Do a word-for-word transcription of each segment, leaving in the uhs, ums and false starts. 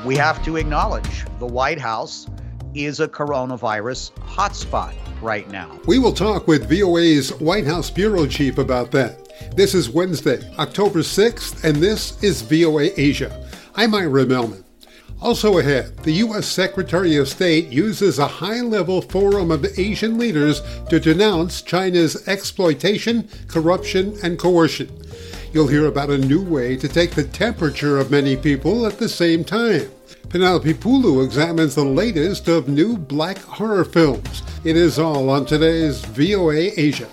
we have to acknowledge the White House is a coronavirus hotspot right now. We will talk with V O A's White House bureau chief about that. This is Wednesday, October sixth, and this is V O A Asia. I'm Ira Melman. Also ahead, the U S Secretary of State uses a high-level forum of Asian leaders to denounce China's exploitation, corruption, and coercion. You'll hear about a new way to take the temperature of many people at the same time. Penelope Pulu examines the latest of new black horror films. It is all on today's V O A Asia.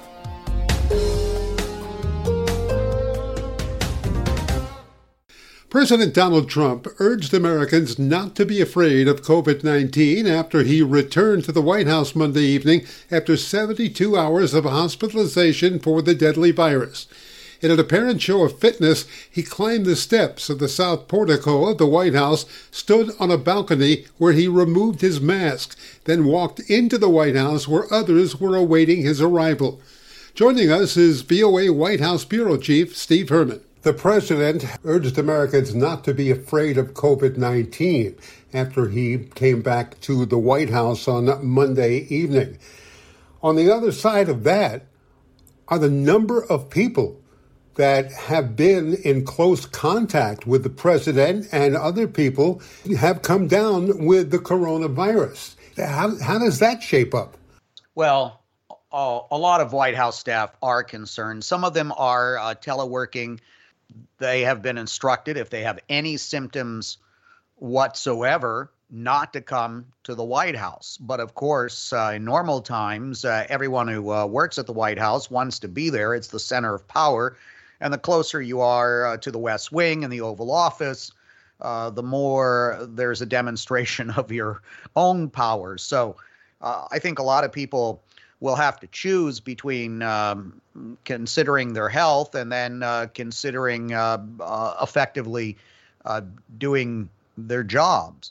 President Donald Trump urged Americans not to be afraid of covid nineteen after he returned to the White House Monday evening after seventy-two hours of hospitalization for the deadly virus. In an apparent show of fitness, he climbed the steps of the south portico of the White House, stood on a balcony where he removed his mask, then walked into the White House where others were awaiting his arrival. Joining us is V O A White House bureau chief Steve Herman. The president urged Americans not to be afraid of covid nineteen after he came back to the White House on Monday evening. On the other side of that are the number of people that have been in close contact with the president and other people have come down with the coronavirus. How, how does that shape up? Well, a, a lot of White House staff are concerned. Some of them are uh, teleworking. They have been instructed, if they have any symptoms whatsoever, not to come to the White House. But of course, uh, in normal times, uh, everyone who uh, works at the White House wants to be there. It's the center of power. And the closer you are uh, to the West Wing and the Oval Office, uh, the more there's a demonstration of your own powers. So uh, I think a lot of people will have to choose between um, considering their health and then uh, considering uh, uh, effectively uh, doing their jobs.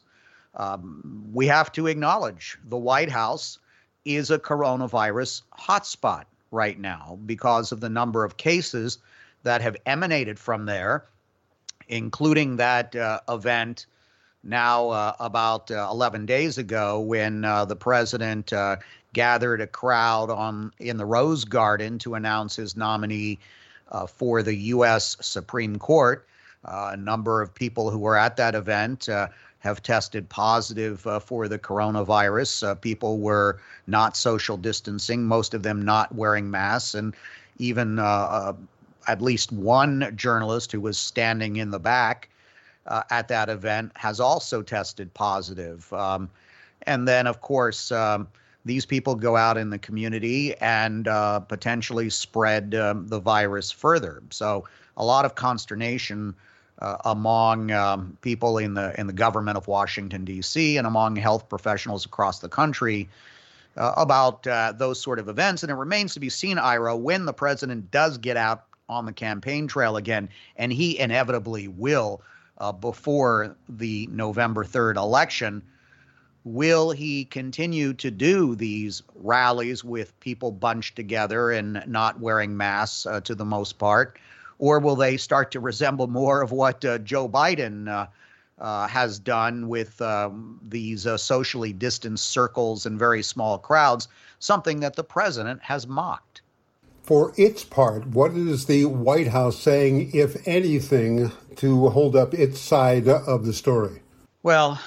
Um, we have to acknowledge the White House is a coronavirus hotspot right now because of the number of cases that have emanated from there, including that uh, event now uh, about uh, eleven days ago when uh, the president uh, gathered a crowd on in the Rose Garden to announce his nominee uh, for the U S Supreme Court. Uh, a number of people who were at that event uh, have tested positive uh, for the coronavirus. Uh, people were not social distancing, most of them not wearing masks, and even uh, uh, at least one journalist who was standing in the back uh, at that event has also tested positive. Um, and then, of course, um, these people go out in the community and uh, potentially spread um, the virus further. So a lot of consternation uh, among um, people in the in the government of Washington, D C, and among health professionals across the country uh, about uh, those sort of events. And it remains to be seen, Ira, when the president does get out on the campaign trail again, and he inevitably will uh, before the November third election. Will he continue to do these rallies with people bunched together and not wearing masks uh, to the most part? Or will they start to resemble more of what uh, Joe Biden uh, uh, has done with um, these uh, socially distanced circles and very small crowds, something that the president has mocked? For its part, what is the White House saying, if anything, to hold up its side of the story? Well,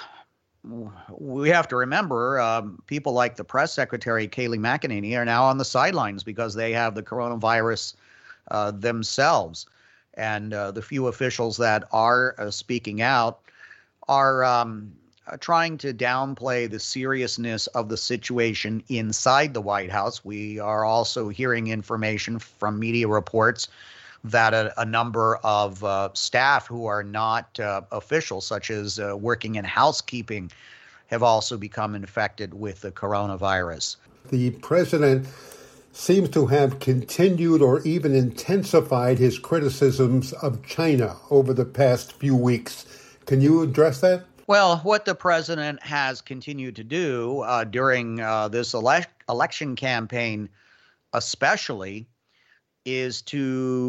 we have to remember um, people like the press secretary, Kayleigh McEnany, are now on the sidelines because they have the coronavirus uh, themselves. And uh, the few officials that are uh, speaking out are um, uh, trying to downplay the seriousness of the situation inside the White House. We are also hearing information from media reports that a, a number of uh, staff who are not uh, officials, such as uh, working in housekeeping, have also become infected with the coronavirus. The president seems to have continued or even intensified his criticisms of China over the past few weeks. Can you address that? Well, what the president has continued to do uh, during uh, this ele- election campaign especially is to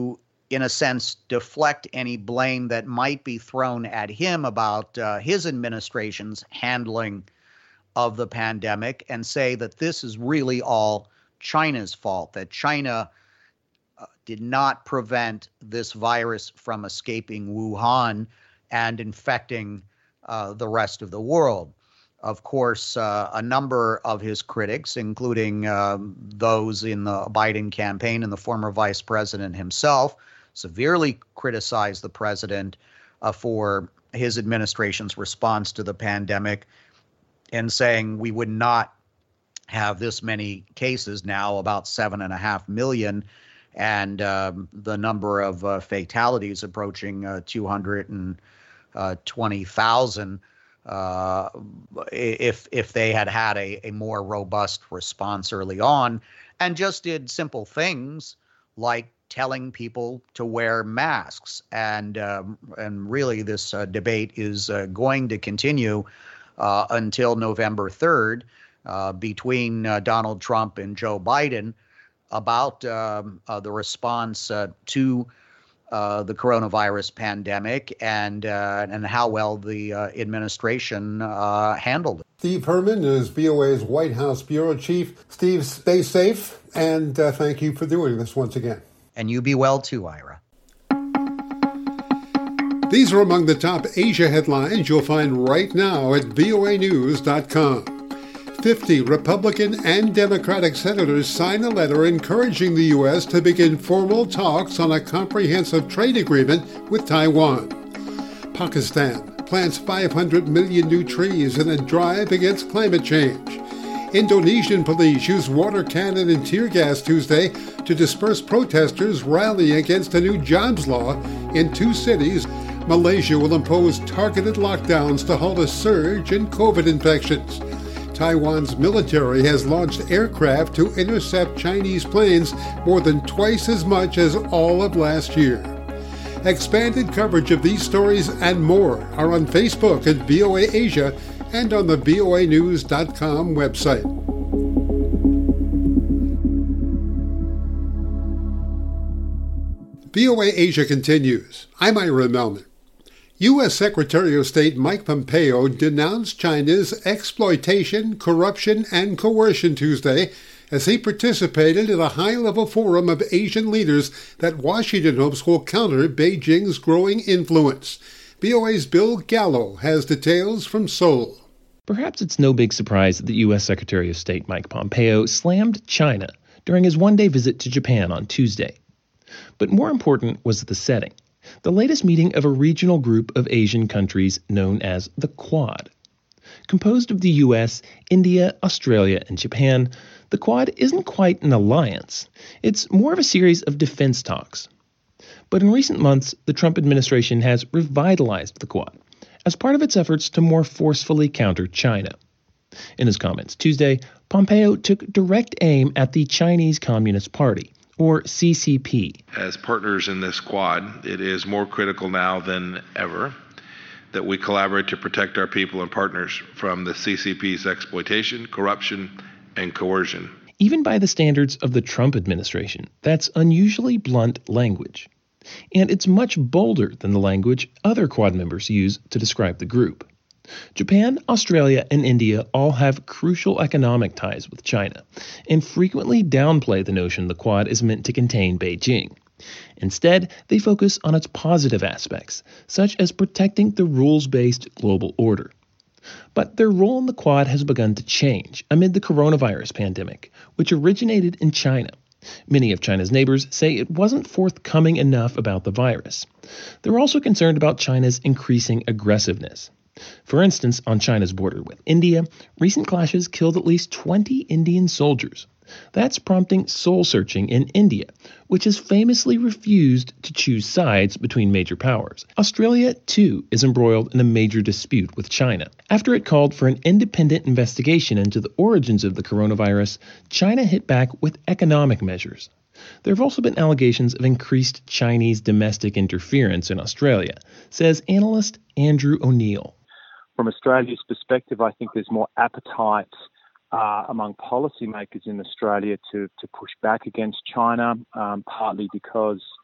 in a sense, deflect any blame that might be thrown at him about uh, his administration's handling of the pandemic and say that this is really all China's fault, that China uh, did not prevent this virus from escaping Wuhan and infecting uh, the rest of the world. Of course, uh, a number of his critics, including um, those in the Biden campaign and the former vice president himself, severely criticized the president uh, for his administration's response to the pandemic and saying we would not have this many cases now, about seven and a half million, and um, the number of uh, fatalities approaching uh, two hundred twenty thousand. Uh, if if they had had a, a more robust response early on and just did simple things like telling people to wear masks. And um, and really this uh, debate is uh, going to continue uh, until November third uh, between uh, Donald Trump and Joe Biden about um, uh, the response uh, to Uh, the coronavirus pandemic and uh, and how well the uh, administration uh, handled it. Steve Herman is V O A's White House Bureau Chief. Steve, stay safe, and uh, thank you for doing this once again. And you be well too, Ira. These are among the top Asia headlines you'll find right now at V O A news dot com. fifty Republican and Democratic senators signed a letter encouraging the U S to begin formal talks on a comprehensive trade agreement with Taiwan. Pakistan plants five hundred million new trees in a drive against climate change. Indonesian police used water cannon and tear gas Tuesday to disperse protesters rallying against a new jobs law in two cities. Malaysia will impose targeted lockdowns to halt a surge in COVID infections. Taiwan's military has launched aircraft to intercept Chinese planes more than twice as much as all of last year. Expanded coverage of these stories and more are on Facebook at V O A Asia and on the V O A news dot com website. V O A Asia continues. I'm Ira Melman. U S Secretary of State Mike Pompeo denounced China's exploitation, corruption, and coercion Tuesday as he participated in a high-level forum of Asian leaders that Washington hopes will counter Beijing's growing influence. V O A's Bill Gallo has details from Seoul. Perhaps it's no big surprise that the U S Secretary of State Mike Pompeo slammed China during his one-day visit to Japan on Tuesday. But more important was the setting. The latest meeting of a regional group of Asian countries known as the Quad. Composed of the U S, India, Australia, and Japan, the Quad isn't quite an alliance. It's more of a series of defense talks. But in recent months, the Trump administration has revitalized the Quad as part of its efforts to more forcefully counter China. In his comments Tuesday, Pompeo took direct aim at the Chinese Communist Party, or C C P. As partners in this Quad, it is more critical now than ever that we collaborate to protect our people and partners from the C C P's exploitation, corruption, and coercion. Even by the standards of the Trump administration, that's unusually blunt language. And it's much bolder than the language other Quad members use to describe the group. Japan, Australia, and India all have crucial economic ties with China and frequently downplay the notion the Quad is meant to contain Beijing. Instead, they focus on its positive aspects, such as protecting the rules-based global order. But their role in the Quad has begun to change amid the coronavirus pandemic, which originated in China. Many of China's neighbors say it wasn't forthcoming enough about the virus. They're also concerned about China's increasing aggressiveness. For instance, on China's border with India, recent clashes killed at least twenty Indian soldiers. That's prompting soul-searching in India, which has famously refused to choose sides between major powers. Australia, too, is embroiled in a major dispute with China. After it called for an independent investigation into the origins of the coronavirus, China hit back with economic measures. There have also been allegations of increased Chinese domestic interference in Australia, says analyst Andrew O'Neill. From Australia's perspective, I think there's more appetite uh, among policymakers in Australia to, to push back against China, um, partly because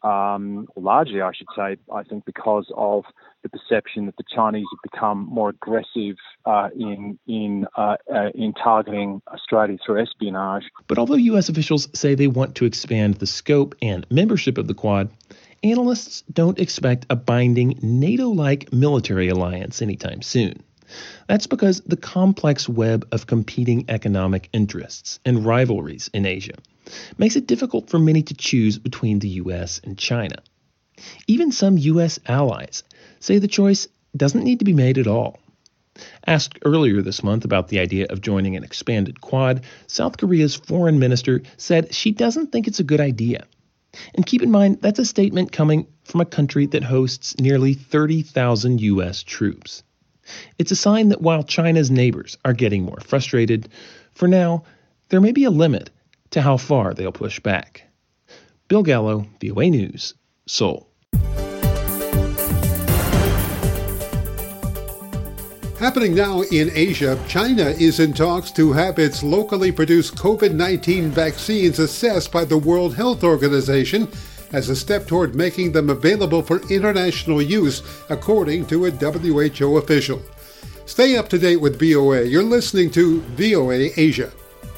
um, largely, I should say, I think because of the perception that the Chinese have become more aggressive uh, in in uh, uh, in targeting Australia through espionage. But although U S officials say they want to expand the scope and membership of the Quad, analysts don't expect a binding NATO-like military alliance anytime soon. That's because the complex web of competing economic interests and rivalries in Asia makes it difficult for many to choose between the U S and China. Even some U S allies say the choice doesn't need to be made at all. Asked earlier this month about the idea of joining an expanded Quad, South Korea's foreign minister said she doesn't think it's a good idea. And keep in mind, that's a statement coming from a country that hosts nearly thirty thousand U S troops. It's a sign that while China's neighbors are getting more frustrated, for now, there may be a limit to how far they'll push back. Bill Gallo, V O A News, Seoul. Happening now in Asia, China is in talks to have its locally produced COVID nineteen vaccines assessed by the World Health Organization as a step toward making them available for international use, according to a W H O official. Stay up to date with V O A. You're listening to V O A Asia.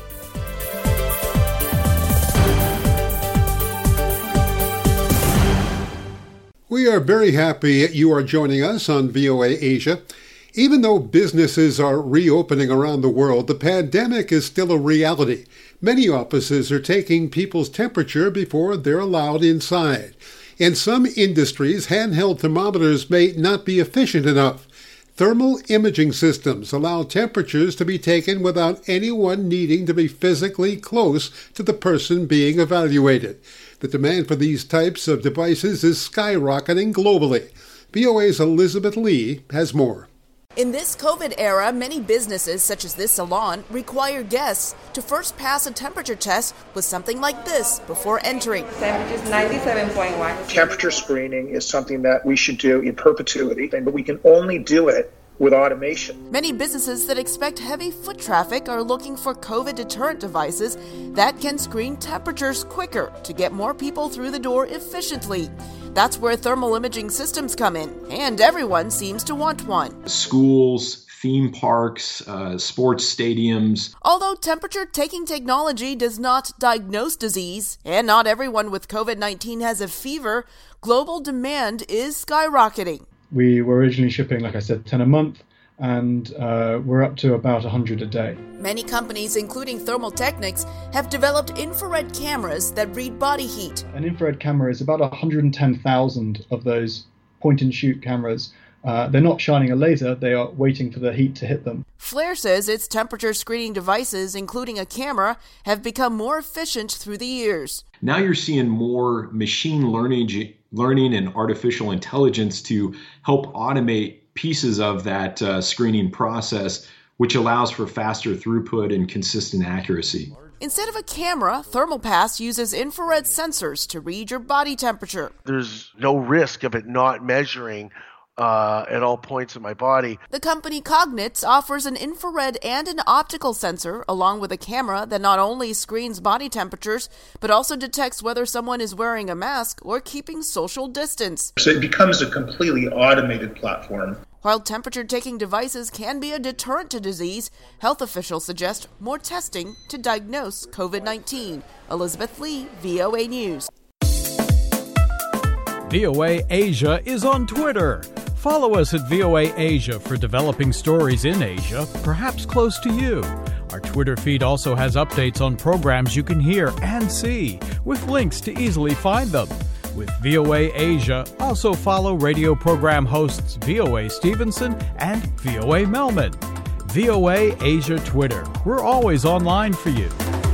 We are very happy you are joining us on V O A Asia. Even though businesses are reopening around the world, the pandemic is still a reality. Many offices are taking people's temperature before they're allowed inside. In some industries, handheld thermometers may not be efficient enough. Thermal imaging systems allow temperatures to be taken without anyone needing to be physically close to the person being evaluated. The demand for these types of devices is skyrocketing globally. V O A's Elizabeth Lee has more. In this COVID era, many businesses, such as this salon, require guests to first pass a temperature test with something like this before entering. Temperature is ninety-seven point one. Temperature screening is something that we should do in perpetuity, but we can only do it with automation. Many businesses that expect heavy foot traffic are looking for COVID deterrent devices that can screen temperatures quicker to get more people through the door efficiently. That's where thermal imaging systems come in, and everyone seems to want one. Schools, theme parks, uh, sports stadiums. Although temperature-taking technology does not diagnose disease, and not everyone with COVID nineteen has a fever, global demand is skyrocketing. We were originally shipping, like I said, ten a month, and uh, we're up to about one hundred a day. Many companies, including Thermal Technics, have developed infrared cameras that read body heat. An infrared camera is about one hundred ten thousand of those point-and-shoot cameras. Uh, they're not shining a laser, they are waiting for the heat to hit them. Flair says its temperature screening devices, including a camera, have become more efficient through the years. Now you're seeing more machine learning, learning and artificial intelligence to help automate pieces of that uh, screening process, which allows for faster throughput and consistent accuracy. Instead of a camera, ThermalPass uses infrared sensors to read your body temperature. There's no risk of it not measuring Uh, at all points in my body. The company Cognits offers an infrared and an optical sensor, along with a camera that not only screens body temperatures, but also detects whether someone is wearing a mask or keeping social distance. So it becomes a completely automated platform. While temperature-taking devices can be a deterrent to disease, health officials suggest more testing to diagnose COVID nineteen. Elizabeth Lee, V O A News. V O A Asia is on Twitter. Follow us at V O A Asia for developing stories in Asia, perhaps close to you. Our Twitter feed also has updates on programs you can hear and see, with links to easily find them. With V O A Asia, also follow radio program hosts V O A Stevenson and V O A Melman. V O A Asia Twitter. We're always online for you.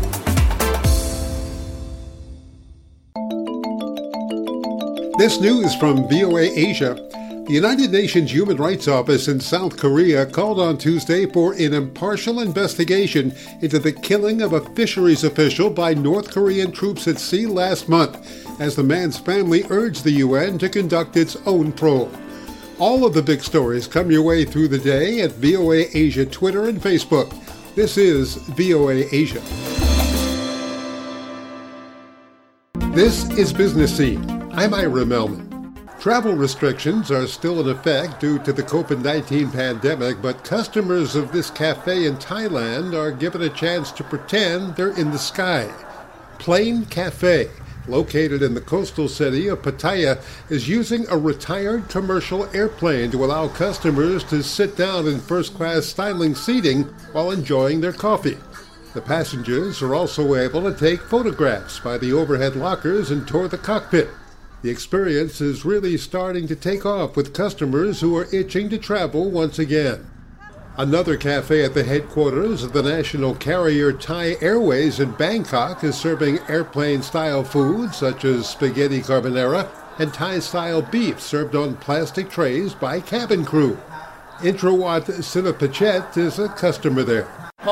This news from V O A Asia. The United Nations Human Rights Office in South Korea called on Tuesday for an impartial investigation into the killing of a fisheries official by North Korean troops at sea last month, as the man's family urged the U N to conduct its own probe. All of the big stories come your way through the day at V O A Asia Twitter and Facebook. This is V O A Asia. This is Business Scene. I'm Ira Melman. Travel restrictions are still in effect due to the COVID nineteen pandemic, but customers of this cafe in Thailand are given a chance to pretend they're in the sky. Plane Cafe, located in the coastal city of Pattaya, is using a retired commercial airplane to allow customers to sit down in first-class styling seating while enjoying their coffee. The passengers are also able to take photographs by the overhead lockers and tour the cockpit. The experience is really starting to take off with customers who are itching to travel once again. Another cafe at the headquarters of the national carrier Thai Airways in Bangkok is serving airplane-style foods such as spaghetti carbonara and Thai-style beef served on plastic trays by cabin crew. Intrawat Sinapachet is a customer there.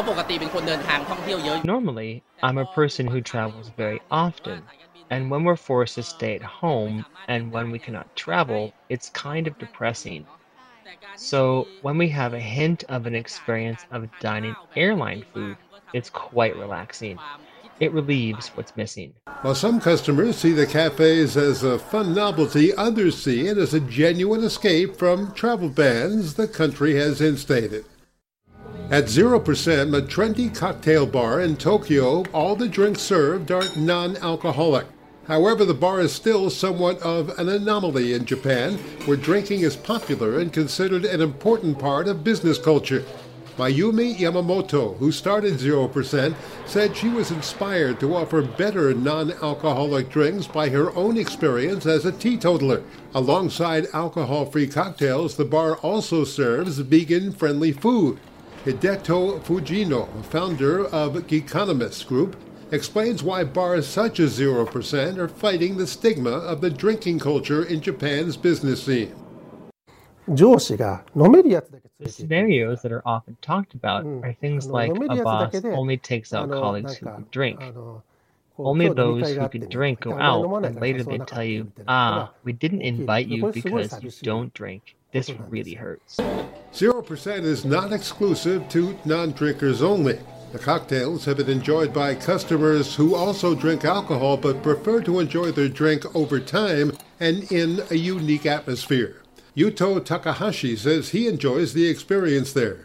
Normally, I'm a person who travels very often. And when we're forced to stay at home and when we cannot travel, it's kind of depressing. So when we have a hint of an experience of dining airline food, it's quite relaxing. It relieves what's missing. While some customers see the cafes as a fun novelty, others see it as a genuine escape from travel bans the country has instated. At zero percent, a trendy cocktail bar in Tokyo, all the drinks served are non-alcoholic. However, the bar is still somewhat of an anomaly in Japan, where drinking is popular and considered an important part of business culture. Mayumi Yamamoto, who started zero percent, said she was inspired to offer better non-alcoholic drinks by her own experience as a teetotaler. Alongside alcohol-free cocktails, the bar also serves vegan-friendly food. Hideto Fujino, founder of Geekonomist Group, explains why bars such as zero percent are fighting the stigma of the drinking culture in Japan's business scene. The scenarios that are often talked about are things like a boss only takes out colleagues who can drink. Only those who can drink go out, and later they tell you, ah, we didn't invite you because you don't drink. This really hurts. Zero percent is not exclusive to non-drinkers only. The cocktails have been enjoyed by customers who also drink alcohol but prefer to enjoy their drink over time and in a unique atmosphere. Yuto Takahashi says he enjoys the experience there.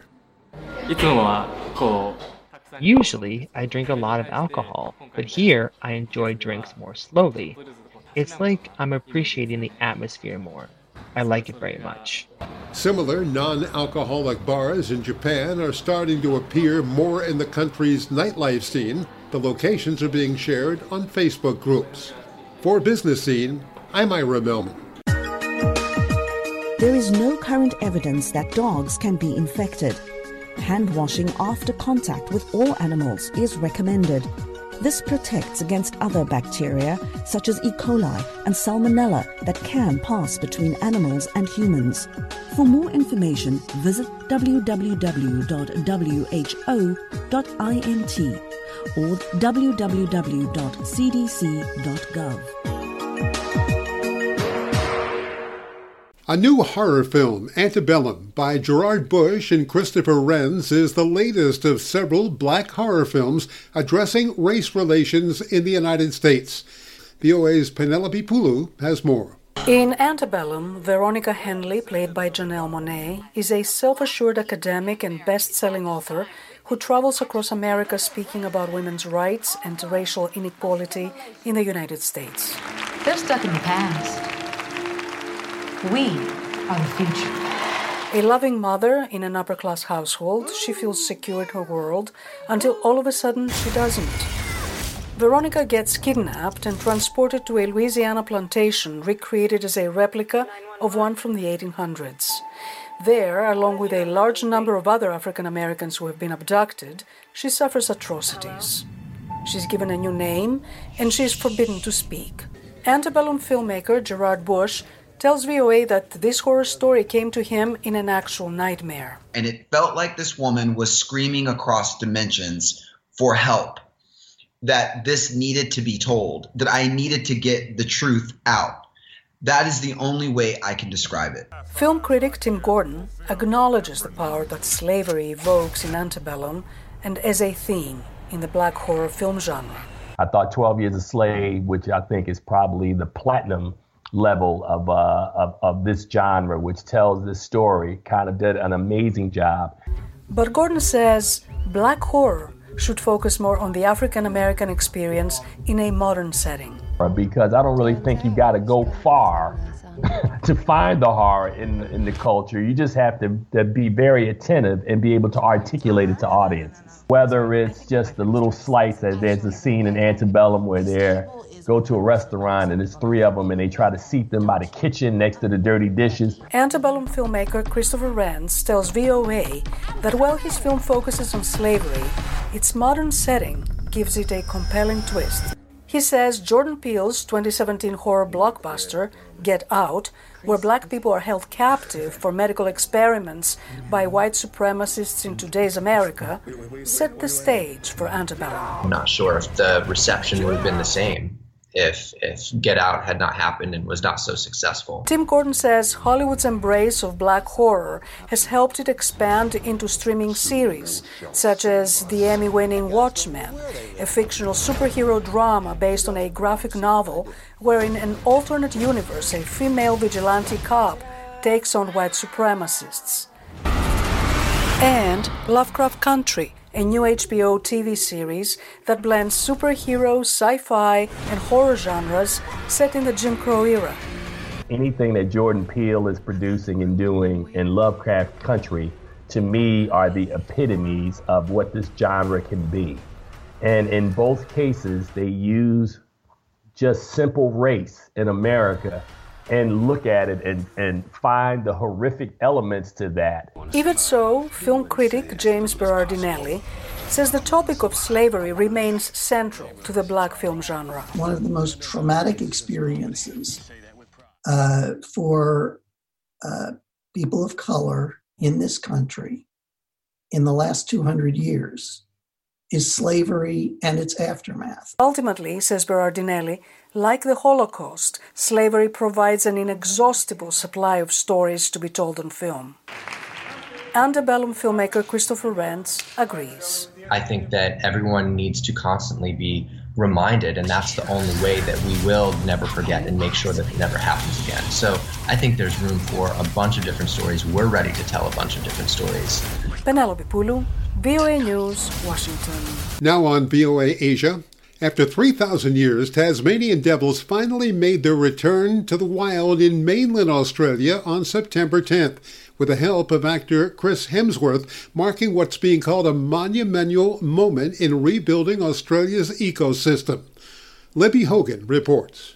Usually, I drink a lot of alcohol, but here I enjoy drinks more slowly. It's like I'm appreciating the atmosphere more. I like it very much. Similar non-alcoholic bars in Japan are starting to appear more in the country's nightlife scene. The locations are being shared on Facebook groups. For Business Scene, I'm Ira Melman. There is no current evidence that dogs can be infected. Hand washing after contact with all animals is recommended. This protects against other bacteria such as E. coli and Salmonella that can pass between animals and humans. For more information, visit w w w dot w h o dot int or w w w dot c d c dot gov. A new horror film, Antebellum, by Gerard Bush and Christopher Renz, is the latest of several black horror films addressing race relations in the United States. V O A's Penelope Pulu has more. In Antebellum, Veronica Henley, played by Janelle Monáe, is a self-assured academic and best-selling author who travels across America speaking about women's rights and racial inequality in the United States. They're stuck in the past. We are the future. A loving mother in an upper-class household, she feels secure in her world until all of a sudden she doesn't. Veronica gets kidnapped and transported to a Louisiana plantation recreated as a replica of one from the eighteen hundreds. There, along with a large number of other African Americans who have been abducted, she suffers atrocities. She's given a new name and she is forbidden to speak. Antebellum filmmaker Gerard Bush tells V O A that this horror story came to him in an actual nightmare. And it felt like this woman was screaming across dimensions for help, that this needed to be told, that I needed to get the truth out. That is the only way I can describe it. Film critic Tim Gordon acknowledges the power that slavery evokes in Antebellum and as a theme in the black horror film genre. I thought twelve Years a Slave, which I think is probably the platinum level of, uh, of of this genre, which tells this story. Kind of did an amazing job. But Gordon says black horror should focus more on the African American experience in a modern setting. Because I don't really think you got to go far to find the horror in in the culture. You just have to, to be very attentive and be able to articulate it to audiences. Whether it's just a little slice, as there's a scene in Antebellum where they go to a restaurant and there's three of them and they try to seat them by the kitchen next to the dirty dishes. Antebellum filmmaker Christopher Rance tells V O A that while his film focuses on slavery, its modern setting gives it a compelling twist. He says Jordan Peele's twenty seventeen horror blockbuster, Get Out, where black people are held captive for medical experiments by white supremacists in today's America, set the stage for Antebellum. I'm not sure if the reception would have been the same if if Get Out had not happened and was not so successful. Tim Gordon says Hollywood's embrace of black horror has helped it expand into streaming series, such as the Emmy-winning Watchmen, a fictional superhero drama based on a graphic novel where in an alternate universe a female vigilante cop takes on white supremacists. And Lovecraft Country, a new H B O T V series that blends superhero, sci-fi, and horror genres set in the Jim Crow era. Anything that Jordan Peele is producing and doing in Lovecraft Country, to me, are the epitomes of what this genre can be. And in both cases, they use just simple race in America and look at it and, and find the horrific elements to that. Even so, film critic James Berardinelli says the topic of slavery remains central to the black film genre. One of the most traumatic experiences uh, for uh, people of color in this country in the last two hundred years is slavery and its aftermath. Ultimately, says Berardinelli, like the Holocaust, slavery provides an inexhaustible supply of stories to be told on film. Antebellum filmmaker Christopher Rance agrees. I think that everyone needs to constantly be reminded, and that's the only way that we will never forget and make sure that it never happens again. So I think there's room for a bunch of different stories. We're ready to tell a bunch of different stories. Penelope Pulu, V O A News, Washington. Now on V O A Asia. After three thousand years, Tasmanian devils finally made their return to the wild in mainland Australia on September tenth, with the help of actor Chris Hemsworth, marking what's being called a monumental moment in rebuilding Australia's ecosystem. Libby Hogan reports.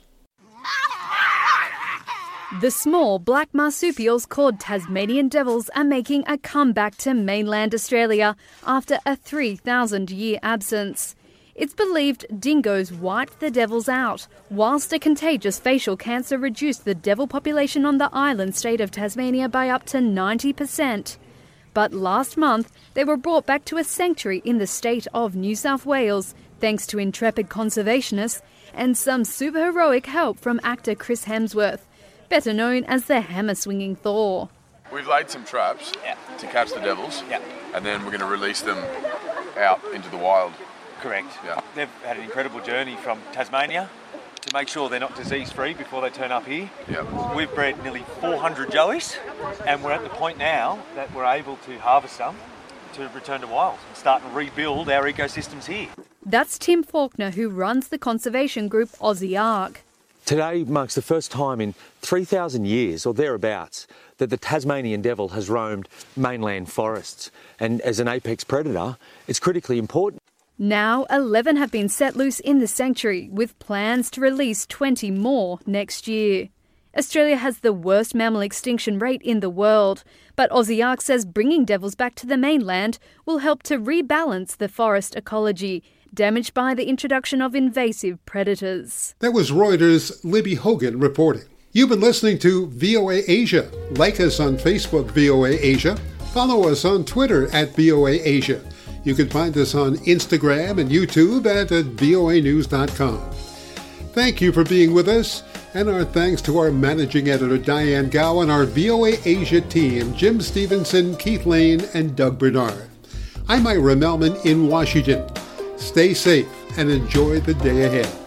The small black marsupials called Tasmanian devils are making a comeback to mainland Australia after a three thousand year absence. It's believed dingoes wiped the devils out, whilst a contagious facial cancer reduced the devil population on the island state of Tasmania by up to ninety percent. But last month, they were brought back to a sanctuary in the state of New South Wales, thanks to intrepid conservationists and some superheroic help from actor Chris Hemsworth, better known as the hammer-swinging Thor. We've laid some traps yeah. to catch the devils, yeah. and then we're going to release them out into the wild. Correct. Yeah. They've had an incredible journey from Tasmania to make sure they're not disease-free before they turn up here. Yeah. We've bred nearly four hundred joeys, and we're at the point now that we're able to harvest some to return to wild and start and rebuild our ecosystems here. That's Tim Faulkner, who runs the conservation group Aussie Ark. Today marks the first time in three thousand years or thereabouts that the Tasmanian devil has roamed mainland forests. And as an apex predator, it's critically important. Now, eleven have been set loose in the sanctuary, with plans to release twenty more next year. Australia has the worst mammal extinction rate in the world, but Aussie Ark says bringing devils back to the mainland will help to rebalance the forest ecology, damaged by the introduction of invasive predators. That was Reuters' Libby Hogan reporting. You've been listening to V O A Asia. Like us on Facebook, V O A Asia. Follow us on Twitter at V O A Asia. You can find us on Instagram and YouTube at, at V O A news dot com. Thank you for being with us, and our thanks to our managing editor Diane Gow and our V O A Asia team, Jim Stevenson, Keith Lane, and Doug Bernard. I'm Ira Melman in Washington. Stay safe and enjoy the day ahead.